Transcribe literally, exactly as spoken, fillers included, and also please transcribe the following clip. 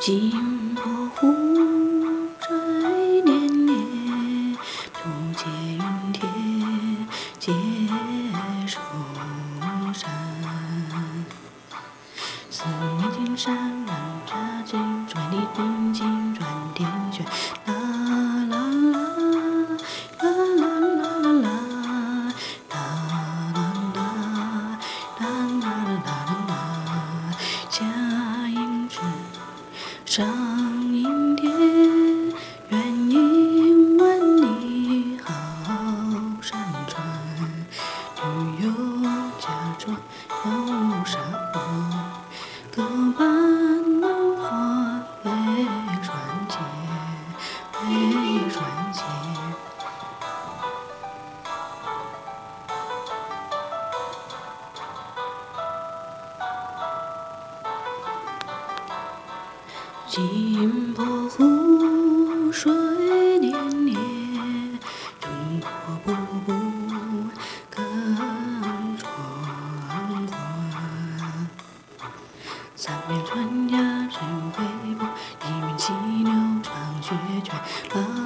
金波湖水涟涟，渡劫云天接寿山。四面金山染茶金，水里云锦转天旋。啦啦啦啦啦啦啦啦，啦啦啦啦啦啦啦，下阴时上阴天，愿引万里好山川。旅游驾船游沙漠，各伴浪花为船前，为船前。金波湖水涟涟，中国步步更壮观。三面春芽深飞波，一面溪流唱雪泉。